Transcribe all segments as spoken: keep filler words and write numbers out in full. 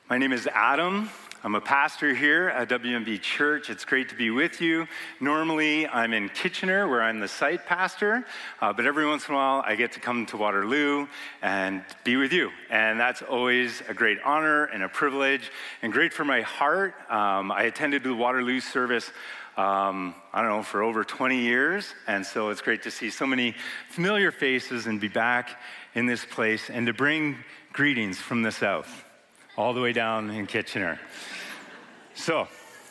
My name is Adam. I'm a pastor here at W M B Church. It's great to be with you. Normally, I'm in Kitchener, where I'm the site pastor, uh, but every once in a while, I get to come to Waterloo and be with you. And that's always a great honor and a privilege, and great for my heart. Um, I attended the Waterloo service Um, I don't know, for over twenty years, and so it's great to see so many familiar faces and be back in this place and to bring greetings from the south, all the way down in Kitchener. So,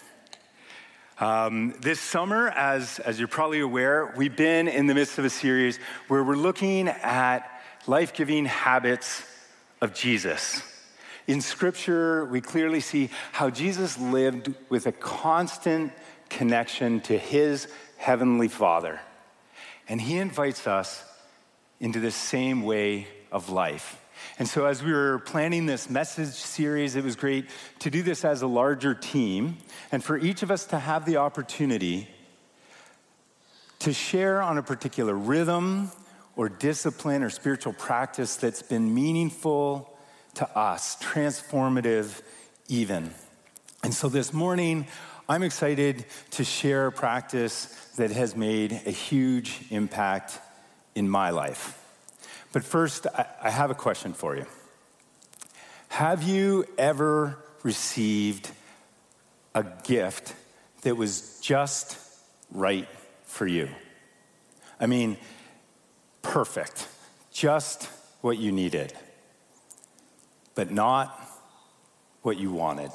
um, this summer, as, as you're probably aware, we've been in the midst of a series where we're looking at life-giving habits of Jesus. In Scripture, we clearly see how Jesus lived with a constant connection to his heavenly Father. And he invites us into the same way of life. And so as we were planning this message series, it was great to do this as a larger team and for each of us to have the opportunity to share on a particular rhythm or discipline or spiritual practice that's been meaningful to us, transformative even. And so this morning, I'm excited to share a practice that has made a huge impact in my life. But first, I have a question for you. Have you ever received a gift that was just right for you? I mean, perfect, just what you needed, but not what you wanted.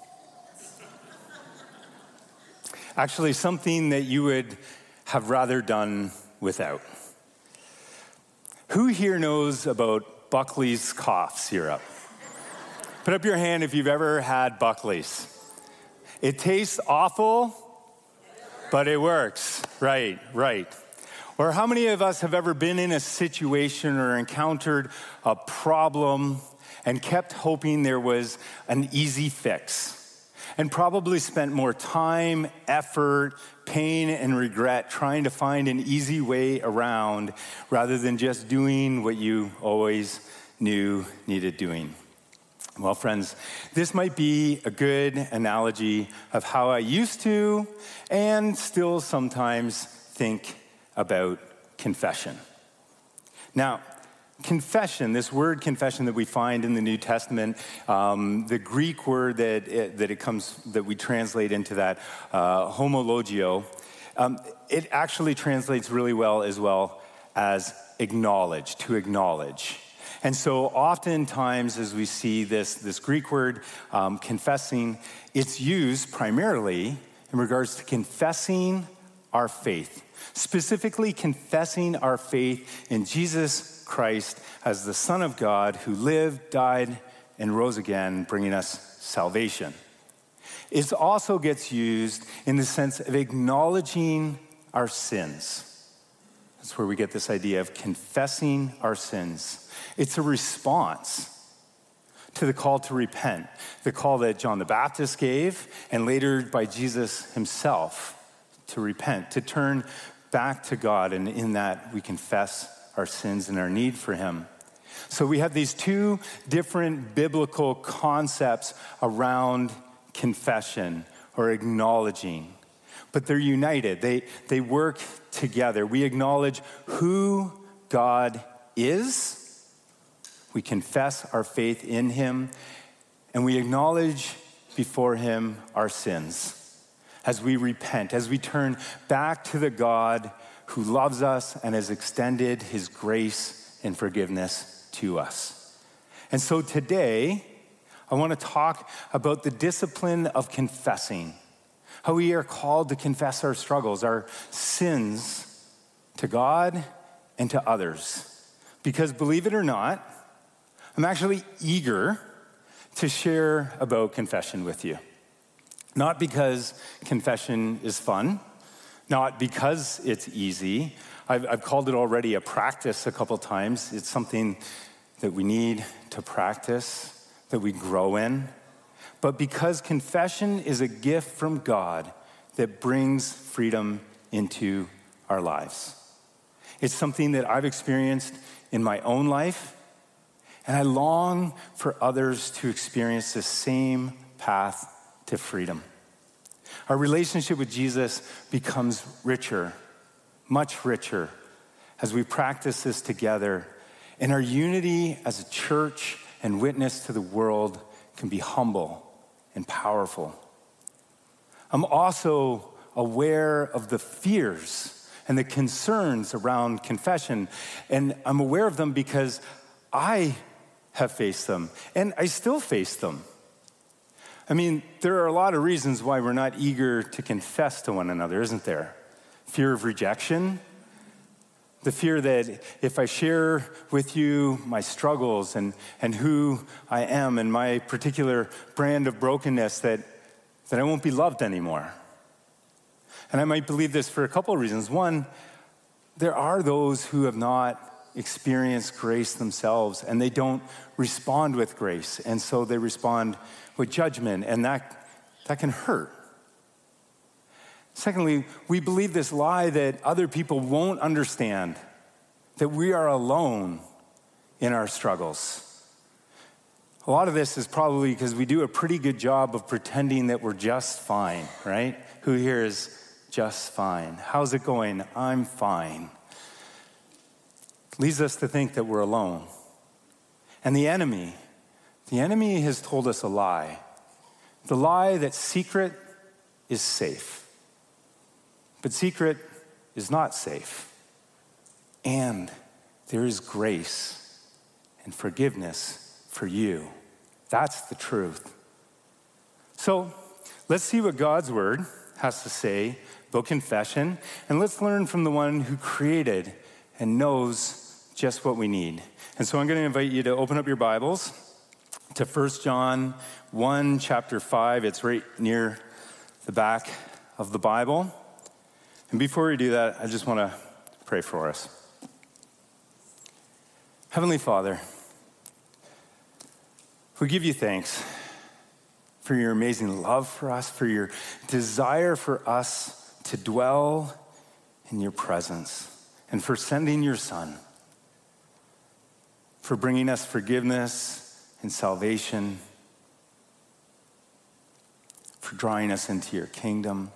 Actually, something that you would have rather done without. Who here knows about Buckley's cough syrup? Put up your hand if you've ever had Buckley's. It tastes awful, but it works. Right, right. Or how many of us have ever been in a situation or encountered a problem and kept hoping there was an easy fix? And probably spent more time, effort, pain, and regret trying to find an easy way around rather than just doing what you always knew needed doing. Well, friends, this might be a good analogy of how I used to and still sometimes think about confession. Now, confession, this word confession that we find in the New Testament, um, the Greek word that it, that it comes that we translate into that uh, homologio, um, it actually translates really well as well as acknowledge, to acknowledge. And so oftentimes as we see this, this Greek word, um, confessing, it's used primarily in regards to confessing our faith, specifically confessing our faith in Jesus Christ as the Son of God who lived, died, and rose again, bringing us salvation. It also gets used in the sense of acknowledging our sins. That's where we get this idea of confessing our sins. It's a response to the call to repent, the call that John the Baptist gave, and later by Jesus himself to repent, to turn back to God, and in that we confess our sins and our need for him. So we have these two different biblical concepts around confession or acknowledging, but they're united. They, they work together. We acknowledge who God is. We confess our faith in him, and we acknowledge before him our sins as we repent, as we turn back to the God who loves us and has extended his grace and forgiveness to us. And so today, I want to talk about the discipline of confessing, how we are called to confess our struggles, our sins to God and to others. Because believe it or not, I'm actually eager to share about confession with you. Not because confession is fun, not because it's easy. I've, I've called it already a practice a couple times. It's something that we need to practice, that we grow in. But because confession is a gift from God that brings freedom into our lives. It's something that I've experienced in my own life, And I long for others to experience the same path to freedom. Our relationship with Jesus becomes richer, much richer, as we practice this together. And our unity as a church and witness to the world can be humble and powerful. I'm also aware of the fears and the concerns around confession. And I'm aware of them because I have faced them, and I still face them. I mean, there are a lot of reasons why we're not eager to confess to one another, isn't there? Fear of rejection, the fear that if I share with you my struggles and, and who I am and my particular brand of brokenness, that, that I won't be loved anymore. And I might believe this for a couple of reasons. One, there are those who have not experienced grace themselves, and they don't respond with grace, and so they respond with judgment, and that, that can hurt. Secondly, we believe this lie that other people won't understand, that we are alone in our struggles. A lot of this is probably because we do a pretty good job of pretending that we're just fine, right? Who here is just fine? How's it going? I'm fine. Leads us to think that we're alone. And the enemy, the enemy has told us a lie. The lie that secret is safe. But secret is not safe. And there is grace and forgiveness for you. That's the truth. So let's see what God's word has to say about confession, and let's learn from the one who created and knows just what we need. And so I'm going to invite you to open up your Bibles to First John one, chapter five. It's right near the back of the Bible. And before we do that, I just want to pray for us. Heavenly Father, we give you thanks for your amazing love for us, for your desire for us to dwell in your presence, and for sending your Son, for bringing us forgiveness and salvation, for drawing us into your kingdom.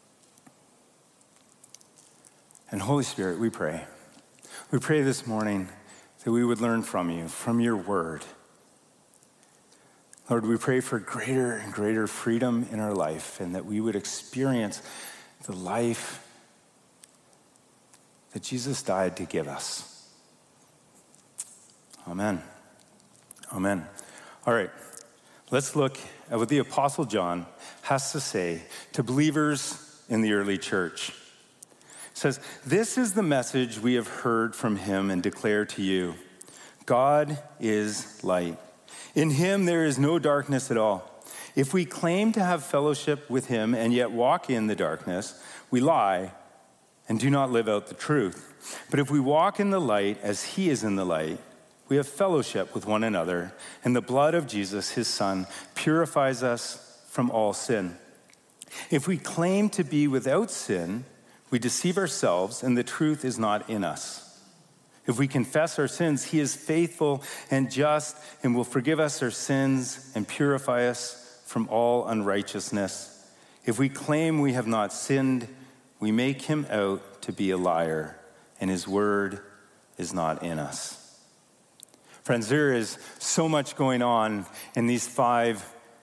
And Holy Spirit, we pray. We pray this morning that we would learn from you, from your word. Lord, we pray for greater and greater freedom in our life, and that we would experience the life that Jesus died to give us. Amen. Amen. All right, let's look at what the Apostle John has to say to believers in the early church. It says, "This is the message we have heard from him and declare to you. God is light. In him there is no darkness at all. If we claim to have fellowship with him and yet walk in the darkness, we lie and do not live out the truth. But if we walk in the light as he is in the light, we have fellowship with one another, and the blood of Jesus, his Son, purifies us from all sin. If we claim to be without sin, we deceive ourselves, and the truth is not in us. If we confess our sins, he is faithful and just and will forgive us our sins and purify us from all unrighteousness. If we claim we have not sinned, we make him out to be a liar, and his word is not in us." Friends, there is so much going on in these five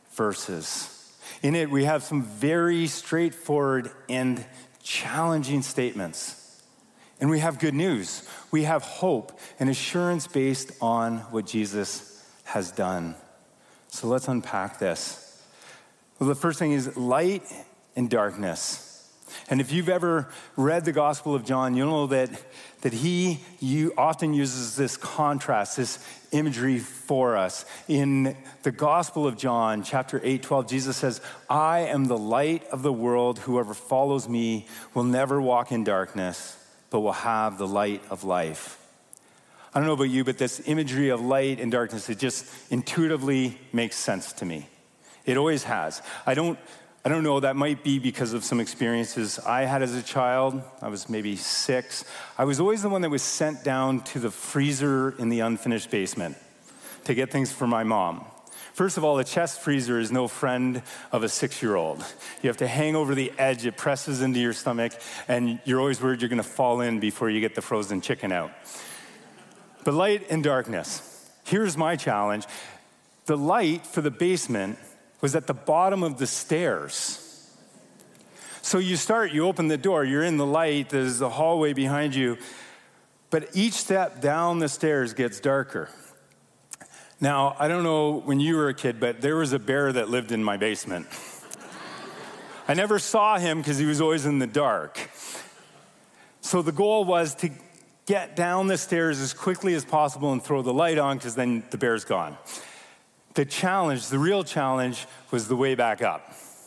verses. In it, we have some very straightforward and challenging statements. And we have good news. We have hope and assurance based on what Jesus has done. So let's unpack this. Well, the first thing is light and darkness. And if you've ever read the Gospel of John, you'll know that, that he you often uses this contrast, this imagery for us. In the Gospel of John, chapter eight, twelve, Jesus says, "I am the light of the world. Whoever follows me will never walk in darkness, but will have the light of life." I don't know about you, but this imagery of light and darkness, it just intuitively makes sense to me. It always has. I don't I don't know, that might be because of some experiences I had as a child. I was maybe six. I was always the one that was sent down to the freezer in the unfinished basement. to get things for my mom. First of all, a chest freezer is no friend of a six-year-old. You have to hang over the edge, it presses into your stomach, and you're always worried you're gonna fall in before you get the frozen chicken out. But light and darkness. Here's my challenge. The light for the basement was at the bottom of the stairs. So you start, you open the door, you're in the light, there's the hallway behind you, but each step down the stairs gets darker. Now, I don't know when you were a kid, but there was a bear that lived in my basement. I never saw him because he was always in the dark. So the goal was to get down the stairs as quickly as possible and throw the light on, because then the bear's gone. The challenge, the real challenge, was the way back up.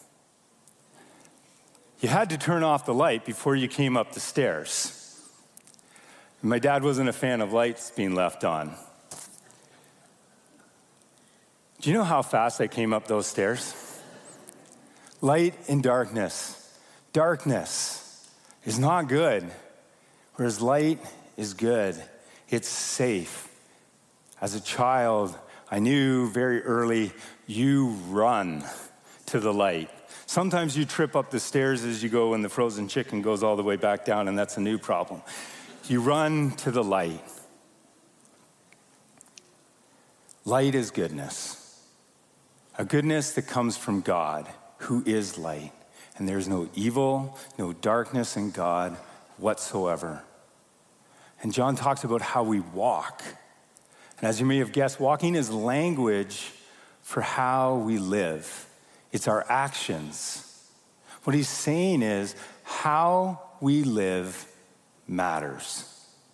You had to turn off the light before you came up the stairs. My dad wasn't a fan of lights being left on. Do you know how fast I came up those stairs? Light and darkness. Darkness is not good, whereas light is good. It's safe. As a child, I knew very early, you run to the light. Sometimes you trip up the stairs as you go and the frozen chicken goes all the way back down, and that's a new problem. You run to the light. Light is goodness. A goodness that comes from God, who is light. And there's no evil, no darkness in God whatsoever. And John talks about how we walk. And as you may have guessed, walking is language for how we live. It's our actions. What he's saying is how we live matters.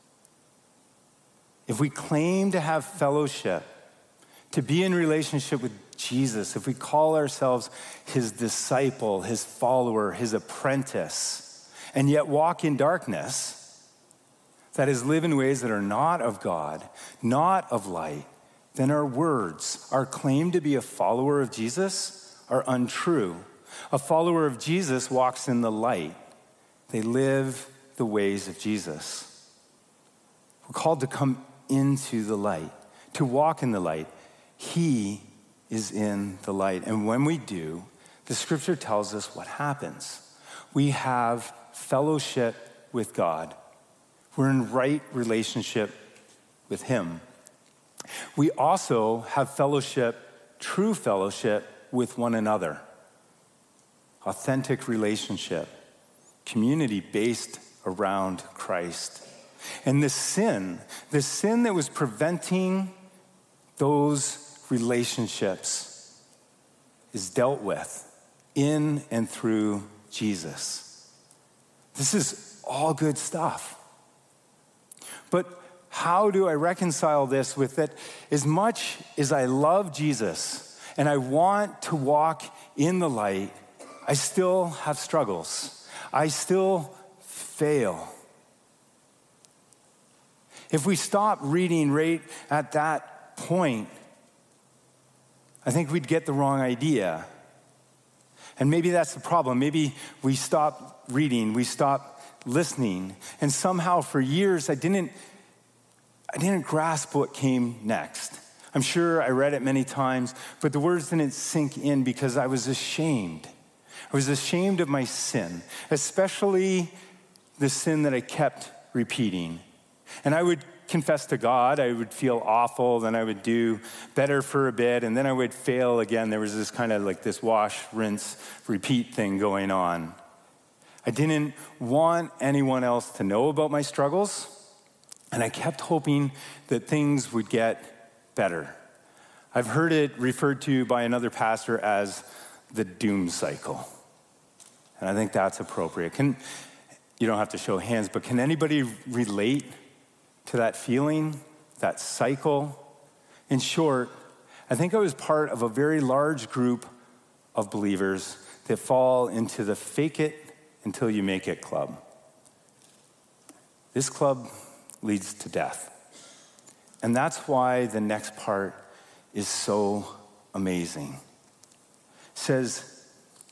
If we claim to have fellowship, to be in relationship with Jesus, if we call ourselves his disciple, his follower, his apprentice, and yet walk in darkness, that is, live in ways that are not of God, not of light, then our words, our claim to be a follower of Jesus, are untrue. A follower of Jesus walks in the light. They live the ways of Jesus. We're called to come into the light, to walk in the light. He is in the light. And when we do, the scripture tells us what happens. We have fellowship with God. We're in right relationship with him. We also have fellowship, true fellowship, with one another. Authentic relationship, community based around Christ. And the sin, the sin that was preventing those relationships is dealt with in and through Jesus. This is all good stuff. But how do I reconcile this with that? As much as I love Jesus and I want to walk in the light, I still have struggles. I still fail. If we stop reading right at that point, I think we'd get the wrong idea. And maybe that's the problem. Maybe we stop reading, we stop listening, and somehow for years I didn't I didn't grasp what came next. I'm sure I read it many times, but the words didn't sink in because I was ashamed. I was ashamed of my sin, especially the sin that I kept repeating. And I would confess to God, I would feel awful, then I would do better for a bit, and then I would fail again. There was this kind of like this wash, rinse, repeat thing going on. I didn't want anyone else to know about my struggles, and I kept hoping that things would get better. I've heard it referred to by another pastor as the doom cycle. And I think that's appropriate. Can, you don't have to show hands, but can anybody relate to that feeling, that cycle? In short, I think I was part of a very large group of believers that fall into the fake it until you make it club. This club leads to death. And that's why the next part is so amazing. It says,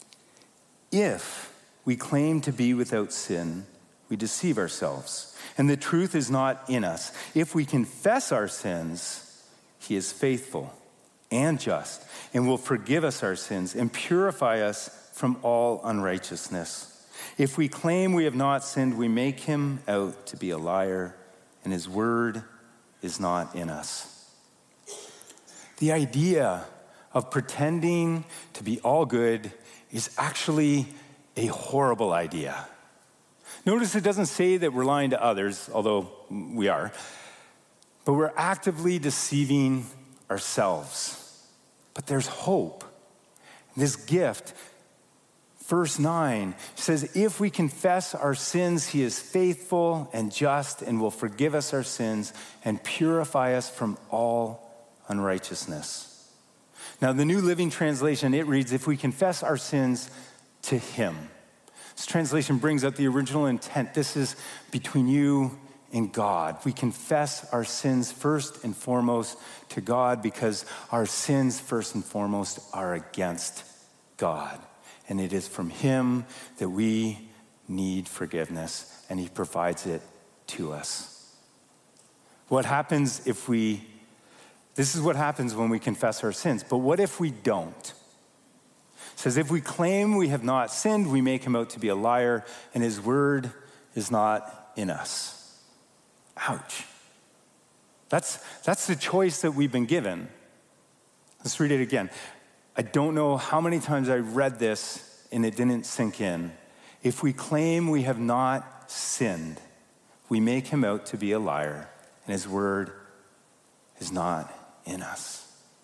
if we claim to be without sin, we deceive ourselves, and the truth is not in us. If we confess our sins, he is faithful and just and will forgive us our sins and purify us from all unrighteousness. If we claim we have not sinned, we make him out to be a liar, and his word is not in us. The idea of pretending to be all good is actually a horrible idea. Notice it doesn't say that we're lying to others, although we are, but we're actively deceiving ourselves. But there's hope. This gift, verse nine, says, if we confess our sins, he is faithful and just and will forgive us our sins and purify us from all unrighteousness. Now, the New Living Translation, it reads, if we confess our sins to him. This translation brings out the original intent. This is between you and God. We confess our sins first and foremost to God because our sins first and foremost are against God. And it is from him that we need forgiveness, and he provides it to us. What happens if we, this is what happens when we confess our sins, but what if we don't? It says, if we claim we have not sinned, we make him out to be a liar, and his word is not in us. Ouch. That's, that's the choice that we've been given. Let's read it again. I don't know how many times I read this and it didn't sink in. If we claim we have not sinned, we make him out to be a liar, and his word is not in us.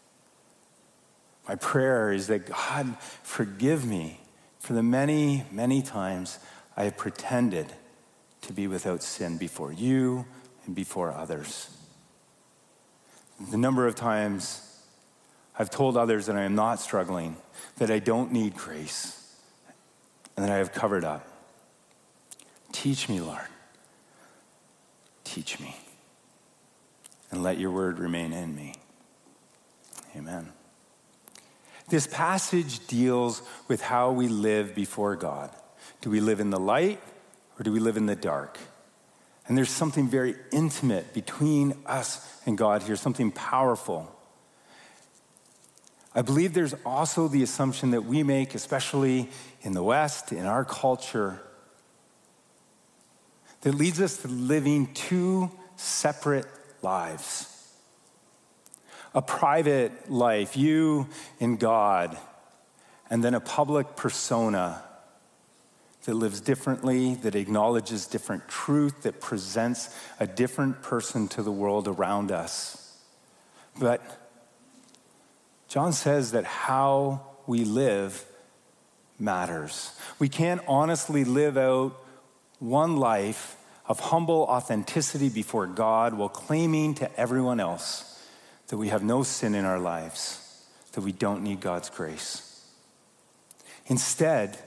My prayer is that God forgive me for the many, many times I have pretended to be without sin before you and before others. The number of times I've told others that I am not struggling, that I don't need grace, and that I have covered up. Teach me, Lord. Teach me. And let your word remain in me. Amen. This passage deals with how we live before God. Do we live in the light or do we live in the dark? And there's something very intimate between us and God here, something powerful. I believe there's also the assumption that we make, especially in the West, in our culture, that leads us to living two separate lives. A private life, you and God, and then a public persona that lives differently, that acknowledges different truth, that presents a different person to the world around us. But John says that how we live matters. We can't honestly live out one life of humble authenticity before God while claiming to everyone else that we have no sin in our lives, that we don't need God's grace. Instead,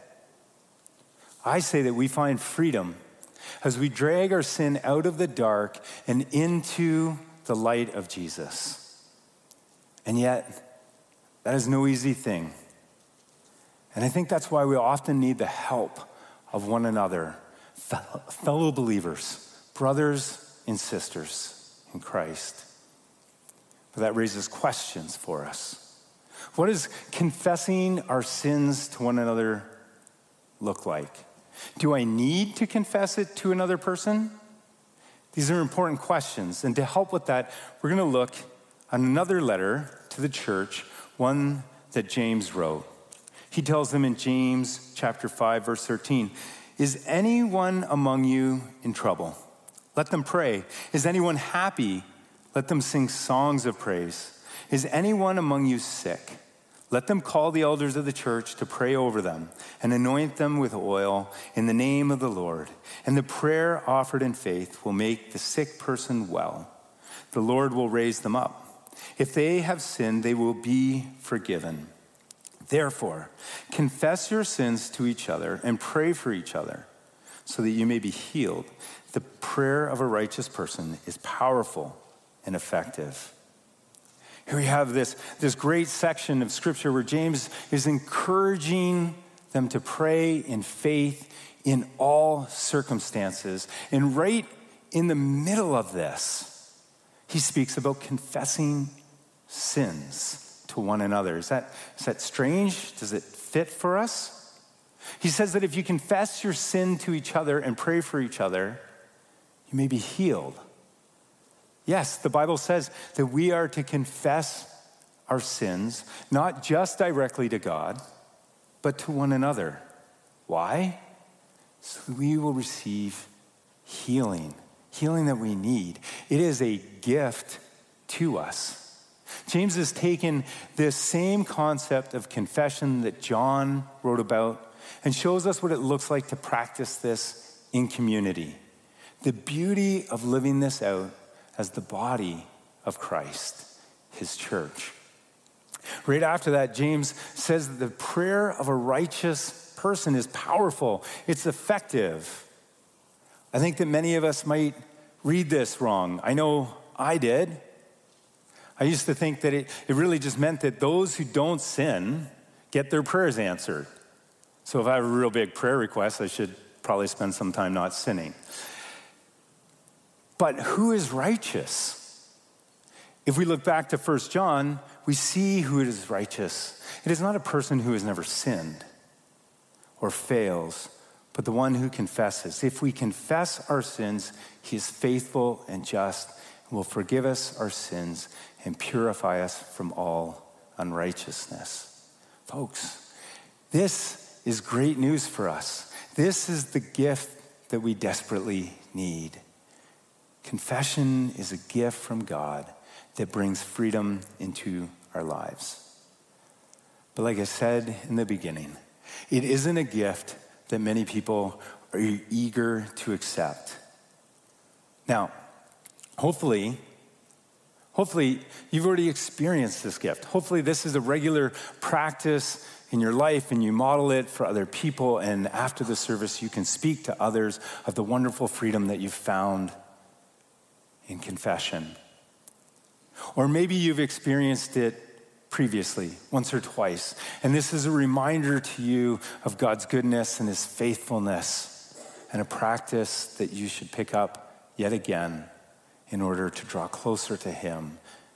I say that we find freedom as we drag our sin out of the dark and into the light of Jesus. And yet, that is no easy thing. And I think that's why we often need the help of one another, fellow believers, brothers and sisters in Christ. But that raises questions for us. What does confessing our sins to one another look like? Do I need to confess it to another person? These are important questions. And to help with that, we're going to look at another letter to the church, one that James wrote. He tells them in James chapter five, verse thirteen, is anyone among you in trouble? Let them pray. Is anyone happy? Let them sing songs of praise. Is anyone among you sick? Let them call the elders of the church to pray over them and anoint them with oil in the name of the Lord. And the prayer offered in faith will make the sick person well. The Lord will raise them up. If they have sinned, they will be forgiven. Therefore, confess your sins to each other and pray for each other so that you may be healed. The prayer of a righteous person is powerful and effective. Here we have this, this great section of scripture where James is encouraging them to pray in faith in all circumstances. And right in the middle of this, he speaks about confessing sins to one another. Is that, is that strange? Does it fit for us? He says that if you confess your sin to each other and pray for each other, you may be healed. Yes, the Bible says that we are to confess our sins, not just directly to God, but to one another. Why? So we will receive healing, healing that we need. It is a gift to us. James has taken this same concept of confession that John wrote about and shows us what it looks like to practice this in community. The beauty of living this out as the body of Christ, his church. Right after that, James says that the prayer of a righteous person is powerful. It's effective. I think that many of us might read this wrong. I know I did. I used to think that it, it really just meant that those who don't sin get their prayers answered. So if I have a real big prayer request, I should probably spend some time not sinning. But who is righteous? If we look back to First John, we see who is righteous. It is not a person who has never sinned or fails, but the one who confesses. If we confess our sins, he is faithful and just and will forgive us our sins and purify us from all unrighteousness. Folks, this is great news for us. This is the gift that we desperately need. Confession is a gift from God that brings freedom into our lives. But like I said in the beginning, it isn't a gift that many people are eager to accept. Now, hopefully, hopefully you've already experienced this gift. Hopefully this is a regular practice in your life and you model it for other people, and after the service you can speak to others of the wonderful freedom that you've found in confession. Or maybe you've experienced it previously, once or twice, and this is a reminder to you of God's goodness and his faithfulness, and a practice that you should pick up yet again in order to draw closer to him.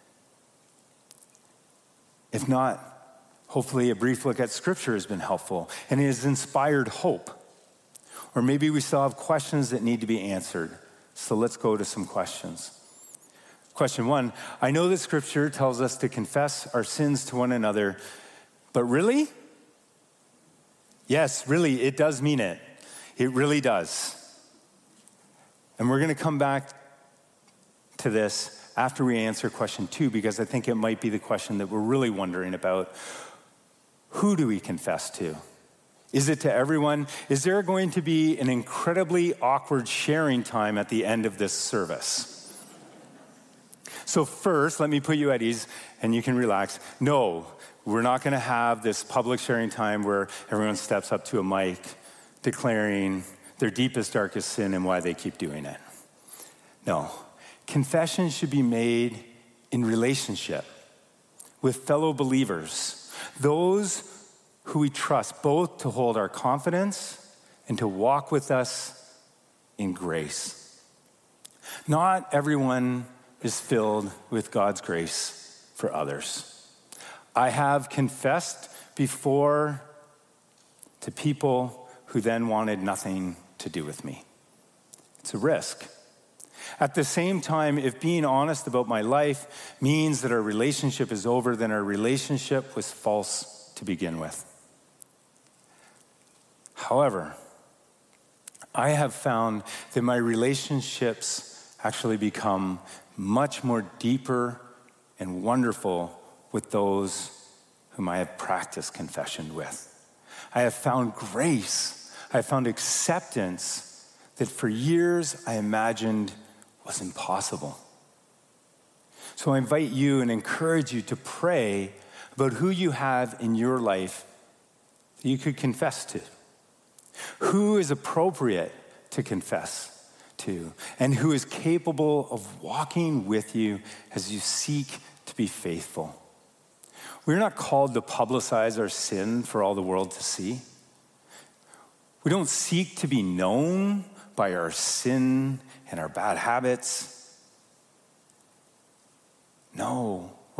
If not, hopefully a brief look at Scripture has been helpful, and it has inspired hope. Or maybe we still have questions that need to be answered. So let's go to some questions. Question one, I know that Scripture tells us to confess our sins to one another, but really? Yes, really, it does mean it. It really does. And we're going to come back to this after we answer question two, because I think it might be the question that we're really wondering about. Who do we confess to? Is it to everyone? Is there going to be an incredibly awkward sharing time at the end of this service? So first, let me put you at ease and you can relax. No, we're not going to have this public sharing time where everyone steps up to a mic declaring their deepest, darkest sin and why they keep doing it. No, confession should be made in relationship with fellow believers, those who we trust both to hold our confidence and to walk with us in grace. Not everyone is filled with God's grace for others. I have confessed before to people who then wanted nothing to do with me. It's a risk. At the same time, if being honest about my life means that our relationship is over, then our relationship was false to begin with. However, I have found that my relationships actually become much more deeper and wonderful with those whom I have practiced confession with. I have found grace. I have found acceptance that for years I imagined was impossible. So I invite you and encourage you to pray about who you have in your life that you could confess to. Who is appropriate to confess to, and who is capable of walking with you as you seek to be faithful. We're not called to publicize our sin for all the world to see. We don't seek to be known by our sin and our bad habits. No, we're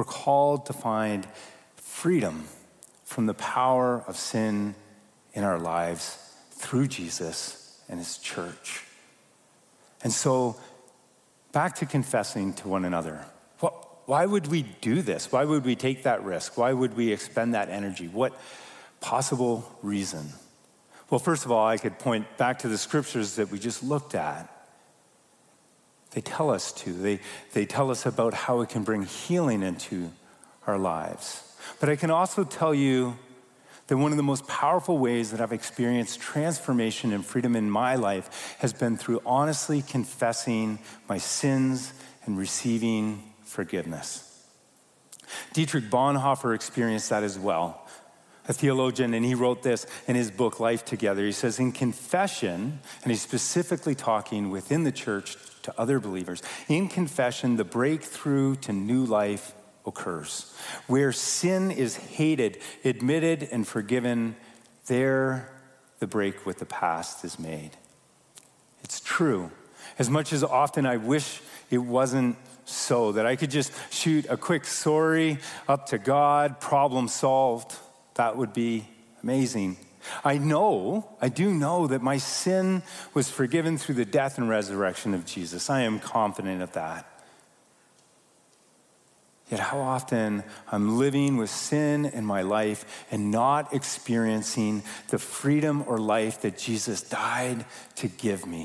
We're called to find freedom from the power of sin in our lives through Jesus and his church. And so, back to confessing to one another. What, why would we do this? Why would we take that risk? Why would we expend that energy? What possible reason? Well, first of all, I could point back to the scriptures that we just looked at. They tell us to. They, they tell us about how it can bring healing into our lives. But I can also tell you that one of the most powerful ways that I've experienced transformation and freedom in my life has been through honestly confessing my sins and receiving forgiveness. Dietrich Bonhoeffer experienced that as well, a theologian, and he wrote this in his book, Life Together. He says, in confession, and he's specifically talking within the church to other believers, in confession, the breakthrough to new life occurs. Where sin is hated, admitted, and forgiven, there the break with the past is made. It's true. As much as often I wish it wasn't so, that I could just shoot a quick sorry up to God, problem solved. That would be amazing. I know, I do know that my sin was forgiven through the death and resurrection of Jesus. I am confident of that. Yet how often I'm living with sin in my life and not experiencing the freedom or life that Jesus died to give me.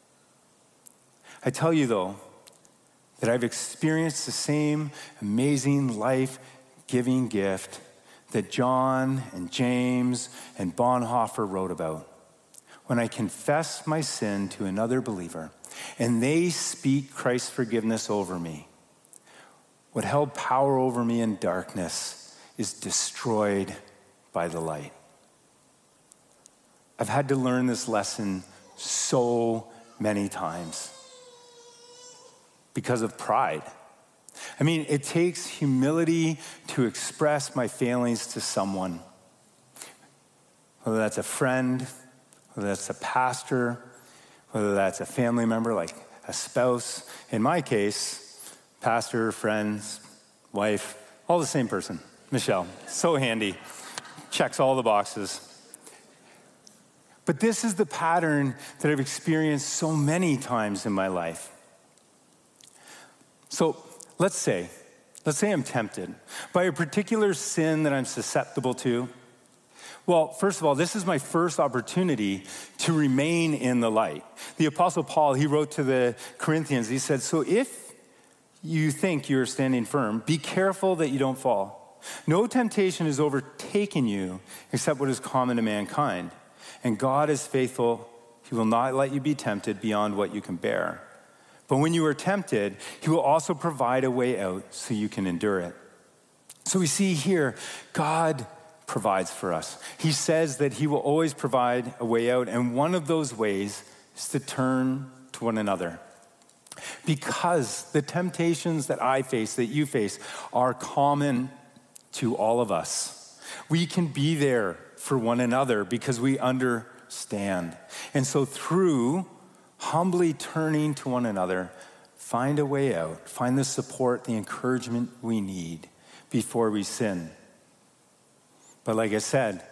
I tell you though, that I've experienced the same amazing life-giving gift that John and James and Bonhoeffer wrote about. When I confess my sin to another believer and they speak Christ's forgiveness over me, what held power over me in darkness is destroyed by the light. I've had to learn this lesson so many times because of pride. I mean, it takes humility to express my failings to someone, whether that's a friend, whether that's a pastor, whether that's a family member like a spouse. In my case, pastor, friends, wife, all the same person. Michelle, so handy, checks all the boxes. But this is the pattern that I've experienced so many times in my life. So let's say, let's say I'm tempted by a particular sin that I'm susceptible to. Well, first of all, this is my first opportunity to remain in the light. The Apostle Paul, he wrote to the Corinthians, he said, so if you think you're standing firm, be careful that you don't fall. No temptation has overtaken you except what is common to mankind. And God is faithful. He will not let you be tempted beyond what you can bear. But when you are tempted, he will also provide a way out so you can endure it. So we see here, God provides for us. He says that he will always provide a way out. And one of those ways is to turn to one another. Because the temptations that I face, that you face, are common to all of us. We can be there for one another because we understand. And so through humbly turning to one another, find a way out, find the support, the encouragement we need before we sin. But like I said,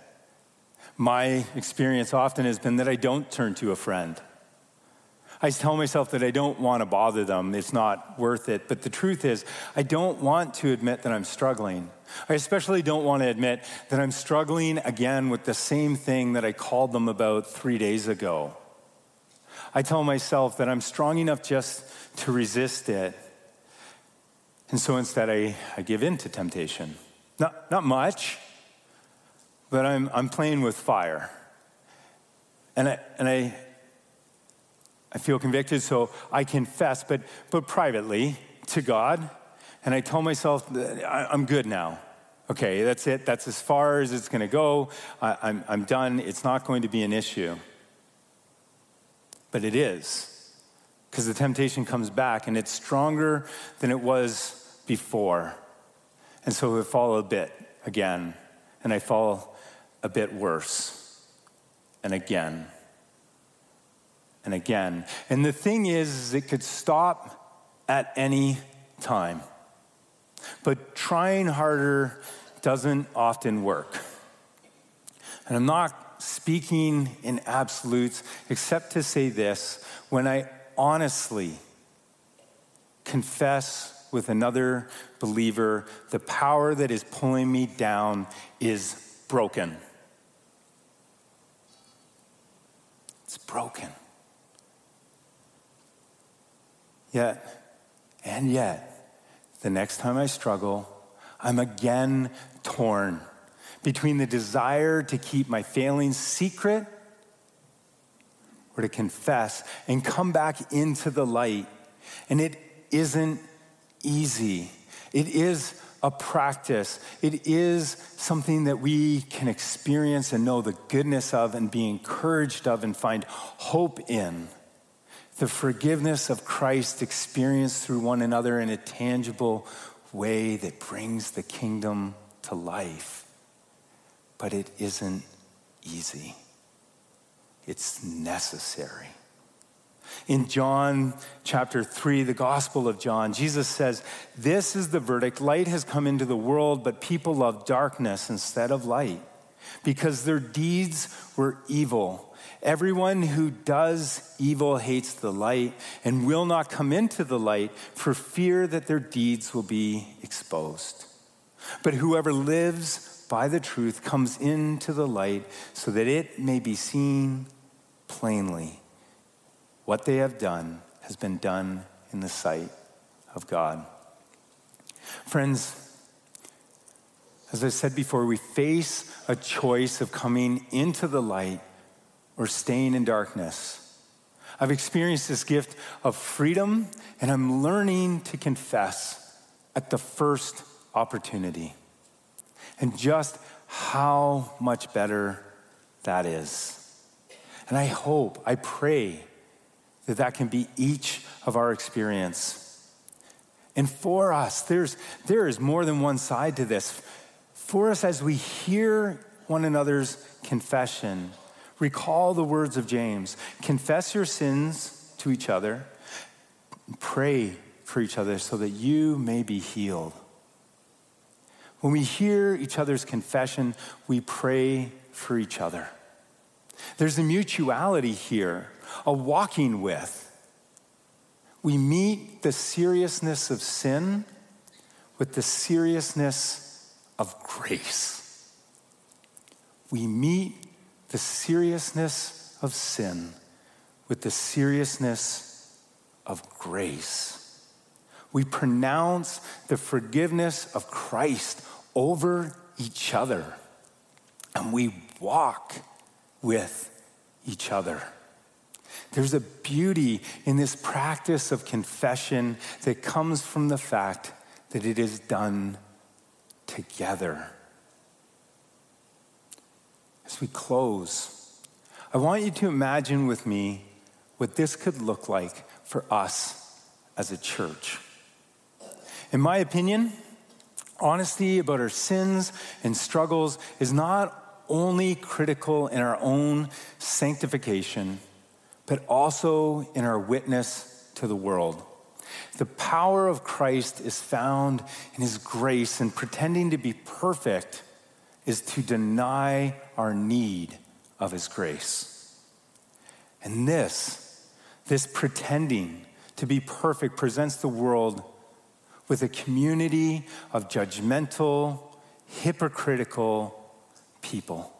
my experience often has been that I don't turn to a friend. I tell myself that I don't want to bother them. It's not worth it. But the truth is, I don't want to admit that I'm struggling. I especially don't want to admit that I'm struggling again with the same thing that I called them about three days ago. I tell myself that I'm strong enough just to resist it. And so instead, I, I give in to temptation. Not, not much, but I'm, I'm playing with fire. And I, and I, I feel convicted, so I confess, but, but privately to God. And I tell myself that I, I'm good now. Okay, that's it. That's as far as it's going to go. I, I'm, I'm done. It's not going to be an issue. But it is, because the temptation comes back, and it's stronger than it was before. And so I fall a bit again, and I fall a bit worse, and again. And again. And the thing is, is it could stop at any time. But trying harder doesn't often work. And I'm not speaking in absolutes, except to say this: when I honestly confess with another believer, the power that is pulling me down is broken. It's broken. Yet, and yet, the next time I struggle, I'm again torn between the desire to keep my failings secret or to confess and come back into the light. And it isn't easy. It is a practice. It is something that we can experience and know the goodness of and be encouraged of and find hope in. The forgiveness of Christ experienced through one another in a tangible way that brings the kingdom to life. But it isn't easy. It's necessary. In John chapter three, the Gospel of John, Jesus says, "This is the verdict. Light has come into the world, but people love darkness instead of light, because their deeds were evil. Everyone who does evil hates the light and will not come into the light for fear that their deeds will be exposed. But whoever lives by the truth comes into the light so that it may be seen plainly. What they have done has been done in the sight of God." Friends, as I said before, we face a choice of coming into the light or staying in darkness. I've experienced this gift of freedom, and I'm learning to confess at the first opportunity. And just how much better that is. And I hope, I pray that that can be each of our experience. And for us, there's there is more than one side to this. For us, as we hear one another's confession, recall the words of James. Confess your sins to each other. Pray for each other so that you may be healed. When we hear each other's confession, we pray for each other. There's a mutuality here, a walking with. We meet the seriousness of sin with the seriousness of grace. We meet the seriousness of sin with the seriousness of grace. We pronounce the forgiveness of Christ over each other, and we walk with each other. There's a beauty in this practice of confession that comes from the fact that it is done together. As we close, I want you to imagine with me what this could look like for us as a church. In my opinion, honesty about our sins and struggles is not only critical in our own sanctification, but also in our witness to the world. The power of Christ is found in his grace, and pretending to be perfect is to deny our need of his grace. And this, this pretending to be perfect presents the world with a community of judgmental, hypocritical people.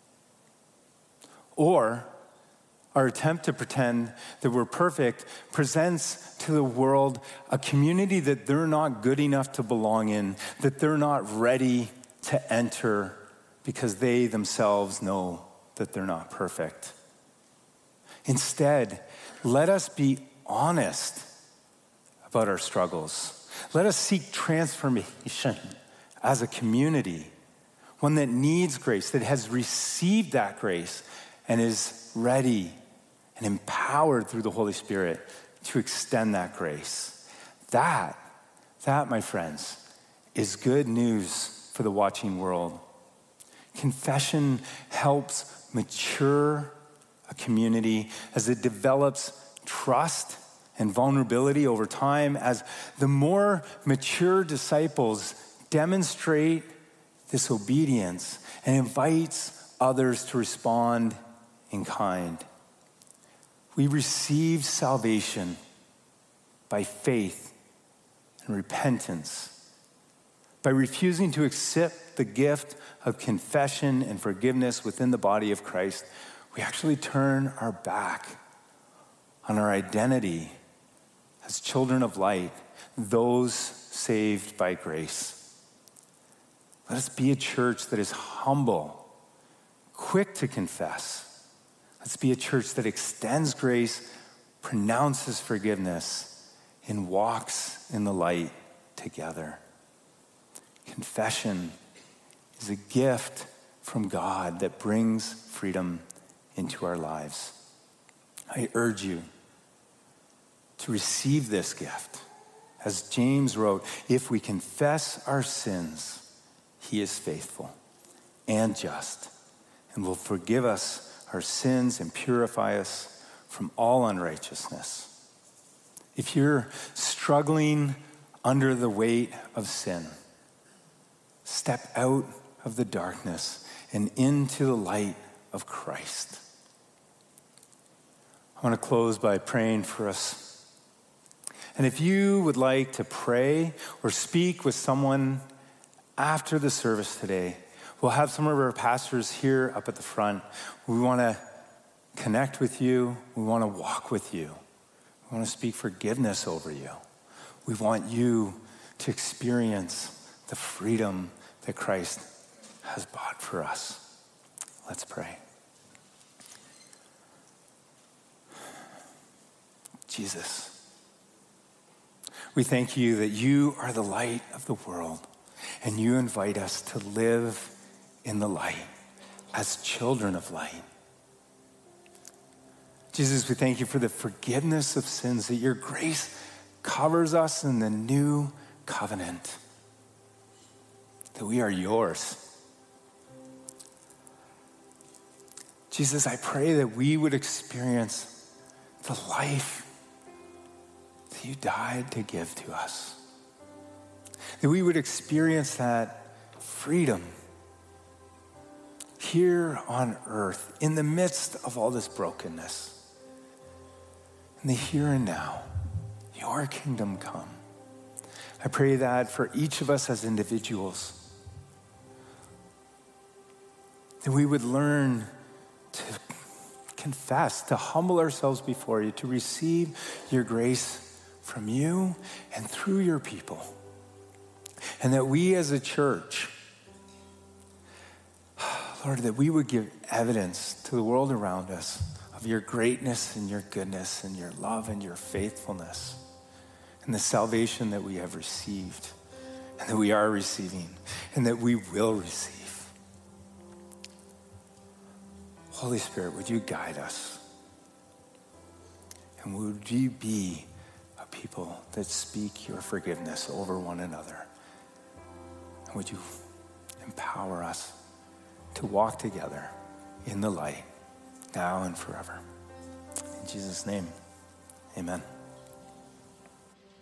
Or our attempt to pretend that we're perfect presents to the world a community that they're not good enough to belong in, that they're not ready to enter because they themselves know that they're not perfect. Instead, let us be honest about our struggles. Let us seek transformation as a community, one that needs grace, that has received that grace and is ready and empowered through the Holy Spirit to extend that grace. That, that, my friends, is good news for the watching world. Confession helps mature a community as it develops trust and vulnerability over time as the more mature disciples demonstrate this obedience and invites others to respond in kind. We receive salvation by faith and repentance. By refusing to accept the gift of confession and forgiveness within the body of Christ, we actually turn our back on our identity as children of light, those saved by grace. Let us be a church that is humble, quick to confess. Let's be a church that extends grace, pronounces forgiveness, and walks in the light together. Confession is a gift from God that brings freedom into our lives. I urge you to receive this gift. As James wrote, if we confess our sins, he is faithful and just and will forgive us our sins and purify us from all unrighteousness. If you're struggling under the weight of sin, step out of the darkness and into the light of Christ. I want to close by praying for us. And if you would like to pray or speak with someone after the service today, we'll have some of our pastors here up at the front. We want to connect with you. We want to walk with you. We want to speak forgiveness over you. We want you to experience the freedom that Christ has bought for us. Let's pray. Jesus, we thank you that you are the light of the world, and you invite us to live in the light as children of light. Jesus, we thank you for the forgiveness of sins, that your grace covers us in the new covenant, that we are yours. Jesus, I pray that we would experience the life that you died to give to us, that we would experience that freedom here on earth in the midst of all this brokenness. In the here and now, your kingdom come. I pray that for each of us as individuals, that we would learn to confess, to humble ourselves before you, to receive your grace from you and through your people. And that we as a church, Lord, that we would give evidence to the world around us of your greatness and your goodness and your love and your faithfulness and the salvation that we have received and that we are receiving and that we will receive. Holy Spirit, would you guide us? And would you be a people that speak your forgiveness over one another? And would you empower us to walk together in the light now and forever? In Jesus' name, amen.